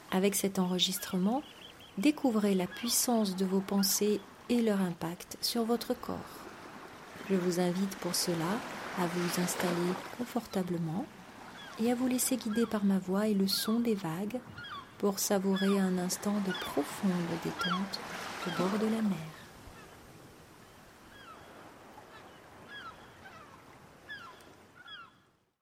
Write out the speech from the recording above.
Avec cet enregistrement, découvrez la puissance de vos pensées et leur impact sur votre corps. Je vous invite pour cela à vous installer confortablement et à vous laisser guider par ma voix et le son des vagues pour savourer un instant de profonde détente au bord de la mer.